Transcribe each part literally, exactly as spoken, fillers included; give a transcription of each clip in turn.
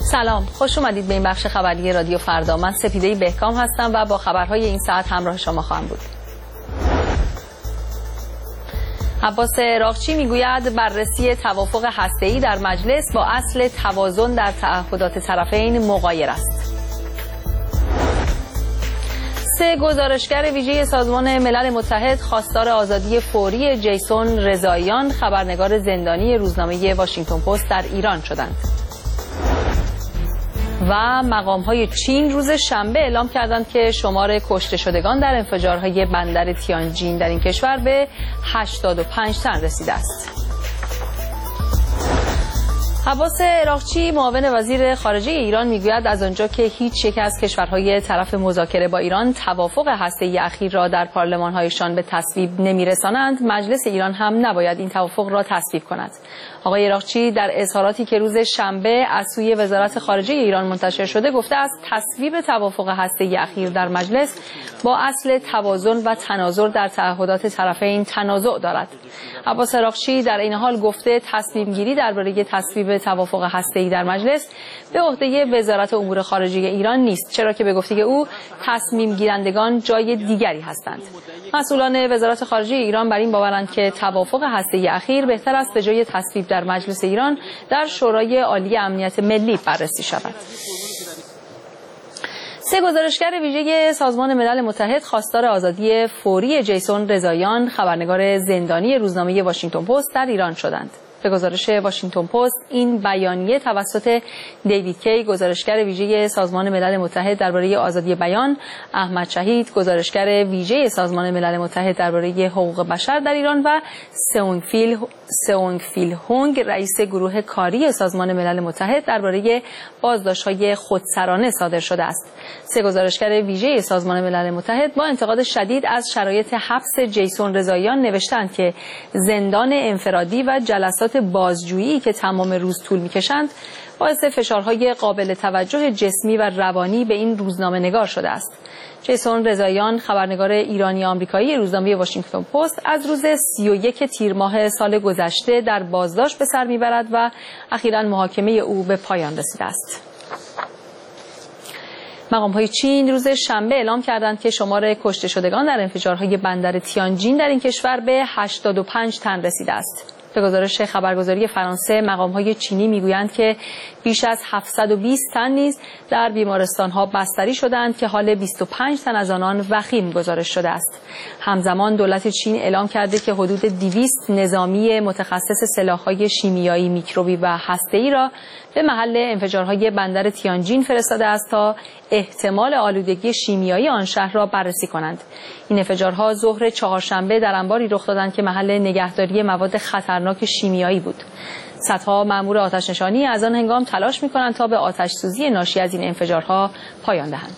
سلام، خوش اومدید به این بخش خبری رادیو فردا. من سپیده بهکام هستم و با خبرهای این ساعت همراه شما خواهم بود. عباس عراقچی میگوید بررسی توافق هسته‌ای در مجلس با اصل توازن در تعهدات طرفین مغایر است. سه گزارشگر ویژه سازمان ملل متحد خواستار آزادی فوری جیسون رضاییان، خبرنگار زندانی روزنامه واشنگتن پست در ایران شدند. و مقام‌های چین روز شنبه اعلام کردند که شمار کشته شدگان در انفجارهای بندر تیانجین در این کشور به هشتاد و پنج تن رسیده است. عباس عراقچی معاون وزیر خارجه ایران میگوید از آنجا که هیچ یک از کشورهای طرف مذاکره با ایران توافق هسته‌ای اخیر را در پارلمان‌هایشان به تصویب نمی‌رسانند، مجلس ایران هم نباید این توافق را تصویب کند. آقای عراقچی در اظهاراتی که روز شنبه از سوی وزارت خارجه ایران منتشر شده گفته است تصویب توافق هسته‌ای اخیر در مجلس با اصل توازن و تناظر در تعهدات طرفین تنازع دارد. عباس عراقچی در این حال گفته تصمیم گیری درباره تصویب توافق هسته‌ای در مجلس به عهده وزارت امور خارجه ایران نیست، چرا که به گفته او تصمیم گیرندگان جای دیگری هستند. مسئولان وزارت خارجه ایران بر این باورند که توافق هسته‌ای اخیر بهتر است به جای تصویب در مجلس ایران در شورای عالی امنیت ملی بررسی شود. سه گزارشگر ویژه سازمان ملل متحد خواستار آزادی فوری جیسون رضاییان، خبرنگار زندانی روزنامه واشنگتن پست در ایران شدند. به گزارش واشنگتن پست، این بیانیه توسط دیوید کی، گزارشگر ویژه سازمان ملل متحد درباره آزادی بیان، احمد شهید، گزارشگر ویژه سازمان ملل متحد درباره حقوق بشر در ایران و سئونگ فیل سئونگ فیل هونگ، رئیس گروه کاری سازمان ملل متحد درباره بازداشت‌های خودسرانه صادر شده است. سه گزارشگر ویژه سازمان ملل متحد با انتقاد شدید از شرایط حبس جیسون رضاییان نوشتند که زندان انفرادی و جلسات بازجویی که تمام روز طول می‌کشند باعث فشارهای قابل توجه جسمی و روانی به این روزنامه نگار شده است. جیسون رضاییان، خبرنگار ایرانی آمریکایی روزنامه واشنگتن پست، از روز سی و یک تیر ماه سال گذشته در بازداشت به سر میبرد و اخیراً محاکمه او به پایان رسیده است. مقام‌های چین روز شنبه اعلام کردند که شمار کشته شدگان در انفجارهای بندر تیانجین در این کشور به هشتاد و پنج تن رسیده است. به گزارش خبرگزاری فرانسه، مقام‌های چینی میگویند که بیش از هفتصد و بیست تن نیز در بیمارستان‌ها بستری شدند که حال بیست و پنج تن از آنان وخیم گزارش شده است. همزمان دولت چین اعلام کرده که حدود دویست نظامی متخصص سلاح‌های شیمیایی، میکروبی و هسته‌ای را به محل انفجارهای بندر تیانجین فرستاده است تا احتمال آلودگی شیمیایی آن شهر را بررسی کنند. این انفجارها ظهر چهارشنبه در انباری رخ دادند که محل نگهداری مواد خطرناک شیمیایی بود. صدها مأمور آتش‌نشانی از آن هنگام تلاش می‌کنند تا به آتش‌سوزی ناشی از این انفجارها پایان دهند.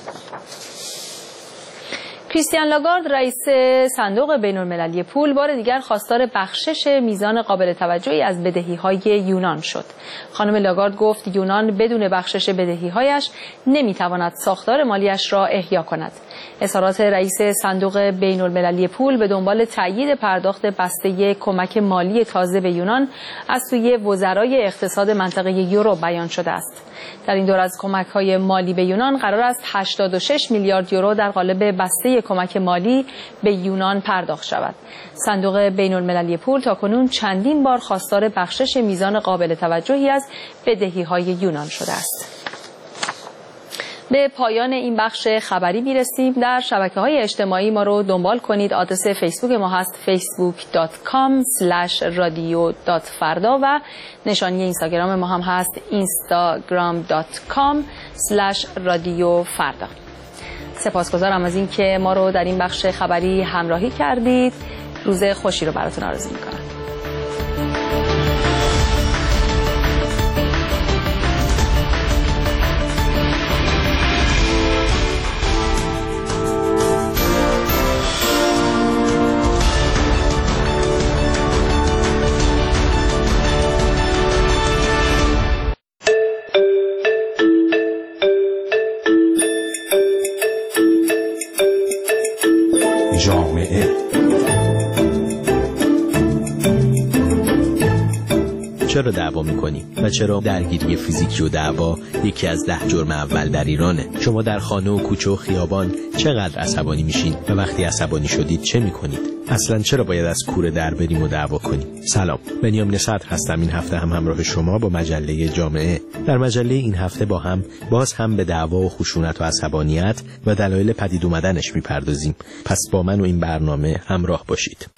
کریستیان لاگارد، رئیس صندوق بین‌المللی پول، بار دیگر خواستار بخشش میزان قابل توجهی از بدهی‌های یونان شد. خانم لاگارد گفت یونان بدون بخشش بدهی‌هایش نمی‌تواند ساختار مالیش را احیا کند. اظهارات رئیس صندوق بین‌المللی پول به دنبال تأیید پرداخت بسته کمک مالی تازه به یونان از سوی وزرای اقتصاد منطقه یورو بیان شده است. در این دور از کمک‌های مالی به یونان قرار است هشتاد و شش میلیارد یورو در قالب بسته کمک مالی به یونان پرداخت شود. صندوق بین‌المللی پول تاکنون چندین بار خواستار بخشش میزان قابل توجهی از بدهی‌های یونان شده است. به پایان این بخش خبری میرسیم. در شبکه‌های اجتماعی ما رو دنبال کنید. آدرس فیسبوک ما هست فیسبوک دات کام اسلش رادیو دات فردا و نشانی اینستاگرام ما هم هست اینستاگرام دات کام اسلش رادیو فردا. سپاسگزارم از این که ما رو در این بخش خبری همراهی کردید. روز خوشی رو براتون آرزو می‌کنم. جامعه چرا دعوا میکنیم و چرا درگیری فیزیکی و دعوا یکی از ده جرم اول در ایرانه. شما در خانه و کوچه و خیابان چقدر عصبانی میشین و وقتی عصبانی شدید چه میکنید؟ اصلا چرا باید از کوره در بریم و دعوا کنیم؟ سلام، بنیامین صدر هستم. این هفته هم همراه شما با مجله جامعه. در مجله این هفته با هم باز هم به دعوا و خشونت و عصبانیت و دلایل پدید اومدنش میپردازیم. پس با من و این برنامه همراه باشید.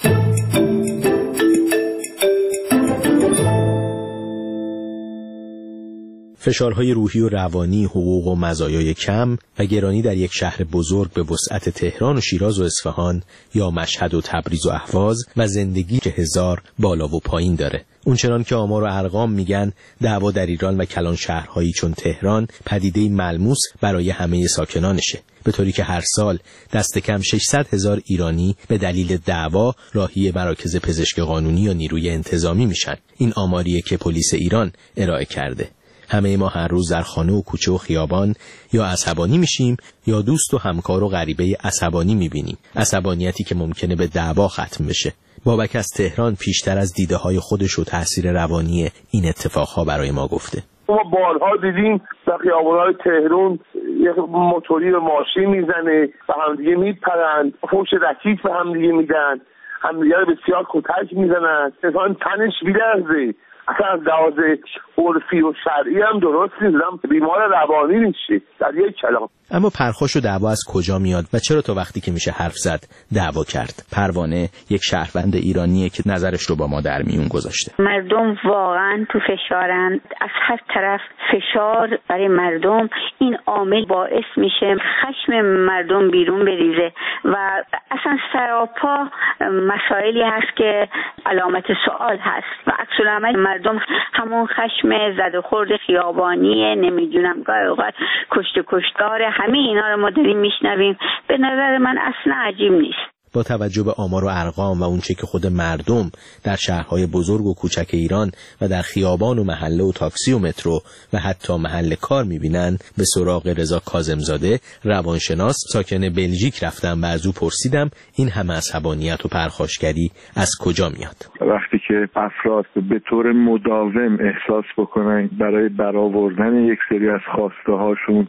فشارهای روحی و روانی، حقوق و مزایای کم و گرانی در یک شهر بزرگ به وسعت تهران و شیراز و اصفهان یا مشهد و تبریز و اهواز و زندگی که هزار بالا و پایین داره. اونچنان که آمار و ارقام میگن دعوا در ایران و کلان شهرهایی چون تهران پدیده‌ای ملموس برای همه ساکنانشه، به طوری که هر سال دست کم ششصد هزار ایرانی به دلیل دعوا راهی مراکز پزشک قانونی یا نیروی انتظامی میشن. این آماریه که پلیس ایران ارائه کرده. همه ما هر روز در خانه و کوچه و خیابان یا عصبانی میشیم یا دوست و همکار و غریبه عصبانی میبینیم. عصبانیتی که ممکنه به دعوا ختم بشه. بابک از تهران پیشتر از دیده های خودش و تاثیر روانی این اتفاقها برای ما گفته. ما بارها دیدیم در خیابان‌های تهران یک موتوری به ماشین میزنه و همدیگه میپرند، فوش رکیک به همدیگه میدن، همدیگه رو بسیار کتک میزنن، انسان تنش میلرزه. اصلا از لحاظ عرفی و شرعی هم درست نیست، بیمار روانی میشه در یک کلام. اما پرخاش و دعوا از کجا میاد و چرا تا وقتی که میشه حرف زد دعوا کرد؟ پروانه یک شهروند ایرانیه که نظرش رو با ما در میون گذاشته. مردم واقعا تو فشارن، از هر طرف فشار برای مردم. این عامل باعث میشه خشم مردم بیرون بریزه و اصلا سراپا مسائلی هست که علامت سوال هست و عکس العمل مردم همون خشم زد و خورد خیابانیه، نمیدونم گاهی اوقات کشت کشتار، همه اینا رو ما داریم میشنویم. به نظر من اصلا عجیب نیست. با توجه به آمار و ارقام و اونچه که خود مردم در شهرهای بزرگ و کوچک ایران و در خیابان و محله و تاکسی و مترو و حتی محل کار میبینن، به سراغ رضا کاظمزاده روانشناس ساکن بلژیک رفتم و از او پرسیدم این همه عصبانیت و پرخاشگری از کجا میاد. وقتی که افراد به طور مداوم احساس بکنن برای برآوردن یک سری از خواسته هاشون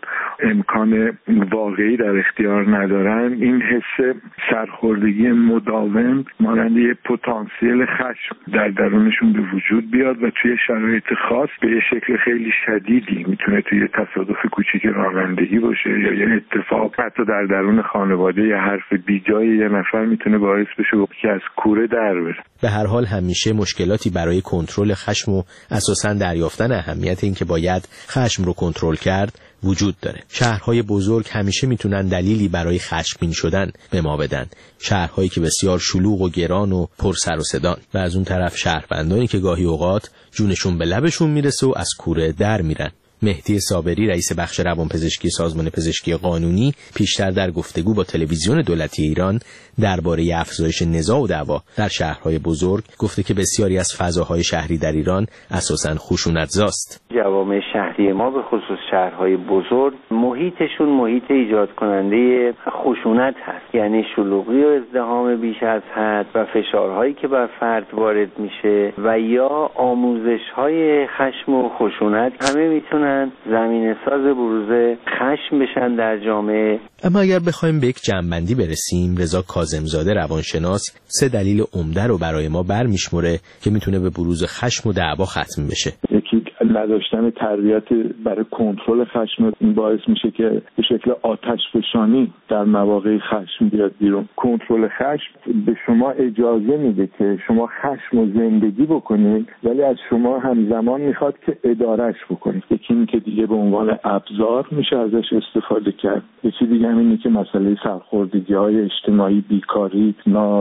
امکان واقعی در اختیار ندارن، این حس سرخوردگی مداوم مانند یه پتانسیل خشم در درونشون به وجود بیاد و توی شرایط خاص به یه شکل خیلی شدیدی، میتونه توی تصادف کوچیک رانندگی باشه یا یه اتفاق حتی در درون خانواده، یه حرف بیجای یه نفر میتونه باعث بشه که از کوره در بره. به هر حال همیشه مشکلاتی برای کنترل خشم و اساساً دریافتن اهمیت این که باید خشم رو کنترل کرد وجود داره. شهرهای بزرگ همیشه میتونن دلیلی برای خشمگین شدن به ما بدن. شهرهایی که بسیار شلوغ و گران و پر سر و صدان و از اون طرف شهروندانی که گاهی اوقات جونشون به لبشون میرسه و از کوره در میرن. مهدی صابری رئیس بخش روانپزشکی سازمان پزشکی قانونی پیشتر در گفتگو با تلویزیون دولتی ایران درباره افزایش نزاع و دعوا در شهرهای بزرگ گفته که بسیاری از فضاهای شهری در ایران اساساً خشونت‌زاست. جوامع شهری ما به خصوص شهرهای بزرگ محیطشون محیط ایجاد کننده خشونت هست، یعنی شلوغی و ازدحام بیش از حد و فشارهایی که بر فرد وارد میشه و یا آموزش‌های خشم و خشونت همه میتونن زمینه ساز بروز خشم بشن در جامعه. اما اگر بخوایم به یک جمع‌بندی برسیم، رضا کاظمزاده روانشناس سه دلیل عمده رو برای ما برمیشمره که میتونه به بروز خشم و دعوا ختم بشه. یکی نداشتن تربیت برای کنترل خشم، این باعث میشه که به شکل آتش فشانی در مواقع خشم بیاد بیرون. کنترل خشم به شما اجازه میده که شما خشم و زندگی بکنید، ولی از شما همزمان میخواد که ادارهش بکنید. یکی این که دیگه به عنوان ابزار میشه ازش استفاده کرد. یکی دیگه همینه که مسئله سرخوردگی‌های اجتماعی، بیکاری،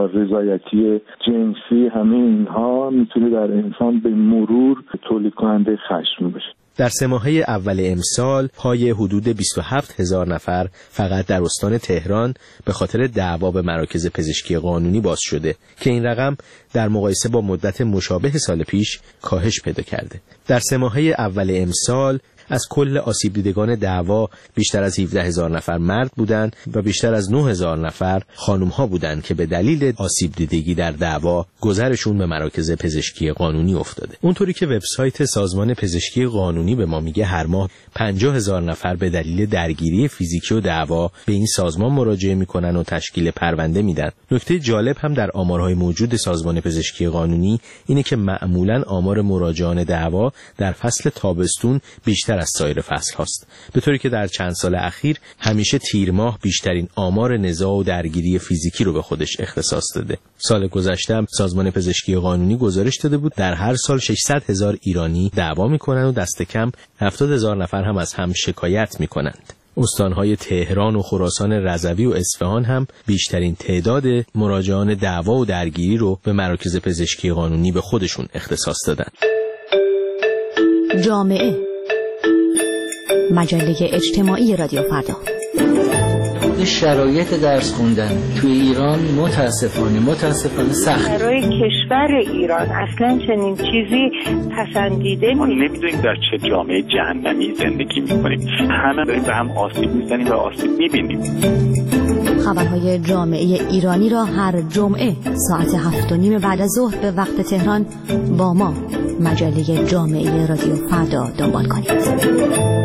نارضایتی جنسی، همه اینها میتونه در انسان به مرور تولید کننده خشم بشه. در سه ماهه اول امسال پای حدود بیست و هفت هزار نفر فقط در استان تهران به خاطر دعوا به مراکز پزشکی قانونی باز شده که این رقم در مقایسه با مدت مشابه سال پیش کاهش پیدا کرده. در سه ماهه اول امسال از کل آسیب دیدگان دعوا بیشتر از هفده هزار نفر مرد بودند و بیشتر از نه هزار نفر خانم‌ها بودند که به دلیل آسیب دیدگی در دعوا گذرشون به مراکز پزشکی قانونی افتاده. اونطوری که وبسایت سازمان پزشکی قانونی به ما میگه هر ماه پنجاه هزار نفر به دلیل درگیری فیزیکی و دعوا به این سازمان مراجعه میکنن و تشکیل پرونده میدن. نکته جالب هم در آمارهای موجود سازمان پزشکی قانونی اینه که معمولاً آمار مراجعان دعوا در فصل تابستون بیشتر از سایر فصل هاست، به طوری که در چند سال اخیر همیشه تیر ماه بیشترین آمار نزاع و درگیری فیزیکی رو به خودش اختصاص داده. سال گذشته هم سازمان پزشکی قانونی گزارش داده بود در هر سال ششصد هزار ایرانی دعوا میکنن و دست کم هفتاد هزار نفر هم از هم شکایت میکنند. استانهای تهران و خراسان رضوی و اصفهان هم بیشترین تعداد مراجعان دعوا و درگیری رو به مراکز پزشکی قانونی به خودشون اختصاص دادن. جامعه، مجله اجتماعی رادیو فردا. شرایط درس خوندن توی ایران متاسفانه متاسفانه سخت. برای کشور ایران اصلا چنین چیزی پسندیده ما نمیدونیم در چه جامعه جهنمی زندگی میکنیم. همه داریم به هم آسیب میزنیم و آسیب میبینیم. خبرهای جامعه ایرانی را هر جمعه ساعت هفت و نیم بعد از ظهر به وقت تهران با ما مجله جامعه رادیو فردا دنبال کنید.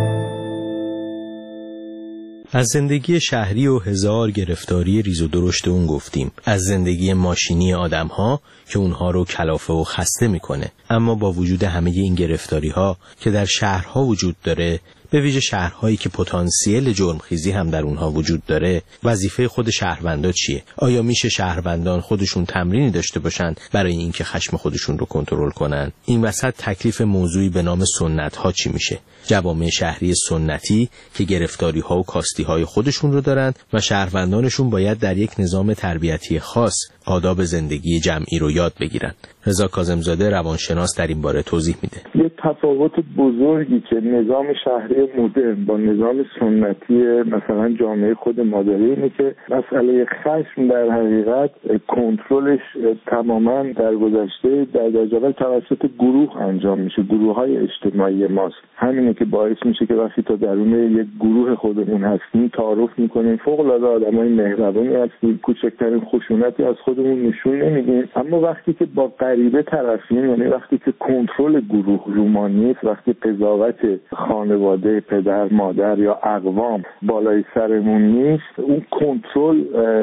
از زندگی شهری و هزار گرفتاری ریز و درشت اون گفتیم. از زندگی ماشینی آدم‌ها که اونها رو کلافه و خسته میکنه. اما با وجود همه این گرفتاری‌ها که در شهرها وجود داره، به ویژه شهرهایی که پتانسیل جرمخیزی هم در اونها وجود داره، وظیفه خود شهروندا چیه؟ آیا میشه شهروندان خودشون تمرینی داشته باشن برای اینکه خشم خودشون رو کنترل کنن؟ این وسط تکلیف موضوعی به نام سنت ها چی میشه؟ جوامع شهری سنتی که گرفتاری ها و کاستی های خودشون رو دارن و شهروندانشون باید در یک نظام تربیتی خاص آداب زندگی جمعی رو یاد بگیرن. رضا کاظم‌زاده روانشناس در این باره توضیح میده. یه تفاوت بزرگی که نظام شهری مدرن با نظام سنتی مثلا جامعه خود مادری اینه که مسئله خشم در حقیقت کنترلش تماما در گذشته در درجه اول توسط گروه انجام میشه. گروه‌های اجتماعی ماست. همینه که باعث میشه که وقتی تا درون یک گروه خودمون هستیم تعارف میکنیم، فوق‌العاده آدمای مهربانی هستیم، کوچکترین خشونتی از خودمون نشون نمیدیم. اما وقتی که با غریبه طرفیم، یعنی وقتی که کنترل گروه روما نیست، وقتی قضاوت خانواده، پدر، مادر یا اقوام بالای سرمون نیست، اون کنترل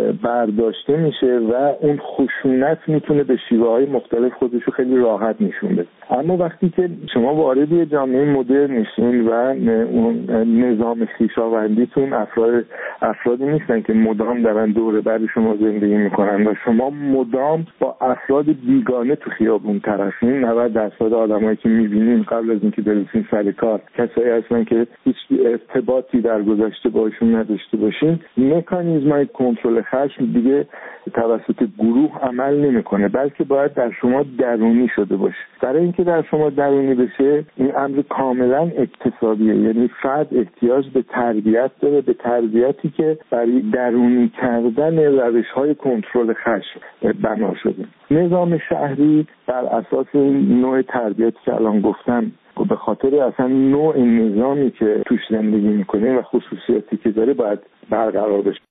برداشته میشه و اون خشونت میتونه به شیوه‌های مختلف خودشو خیلی راحت نشون بده. اما وقتی که شما وارد یه جامعه مدرن میشین و اون نظام خویشاوندیتون افراد افرادی نیستن که مدام دارن دور بر شما زندگی میکنن و شما مدام با افراد بیگانه تو خیابون طرفین. نود درصد آدمایی که میبینین قبل از اینکه برسین سر کار کسایی هستن که هیچ ارتباطی در گذشته باشون نداشته باشین. مکانیزمای کنترل خشم دیگه توسط گروه عمل نمیکنه، بلکه باید در شما درونی شده باشه. برای اینکه در شما درونی بشه این امر کاملا اکتسابیه، یعنی فرد احتیاج به تربیت داره، به تربیتی که برای درونی کردن روش‌های کنترل خشم بنا شده. نظام شهری بر اساس این نوع تربیتی که الان گفتم و به خاطر اصلا نوع نظامی که توش زندگی میکنه و خصوصیاتی که داره باید برقرار بشه.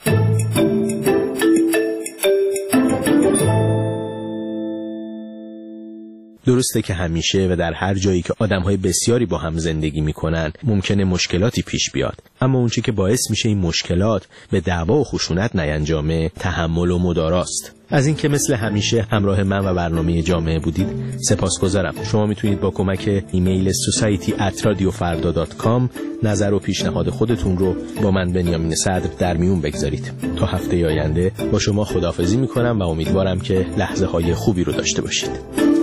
درسته که همیشه و در هر جایی که آدم‌های بسیاری با هم زندگی می‌کنن ممکنه مشکلاتی پیش بیاد، اما اون چیزی که باعث میشه این مشکلات به دعوا و خشونت نیانجامه تحمل و مداراست. از اینکه مثل همیشه همراه من و برنامه جامعه بودید سپاسگزارم. شما میتونید با کمک ایمیل سوسایتی ات رادیو فردا دات کام نظر و پیشنهاد خودتون رو با من بنیامین صدر در میون بگذارید. تا هفته آینده با شما خداحافظی میکنم و امیدوارم که لحظه های خوبی رو داشته باشید.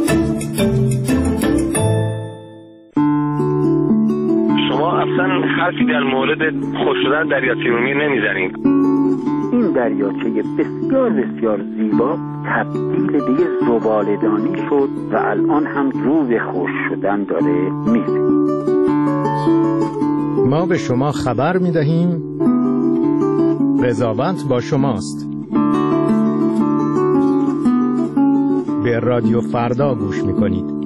شما اصلا حرفی در مورد خشونت دریاچه ارومیه نمیزنید. این دریاچه بسیار بسیار زیبا تبدیل به یه زباله‌دانی شد و الان هم رو به خشک شدن داره میره. ما به شما خبر میدهیم قضاوت با شماست. به رادیو فردا گوش میکنید.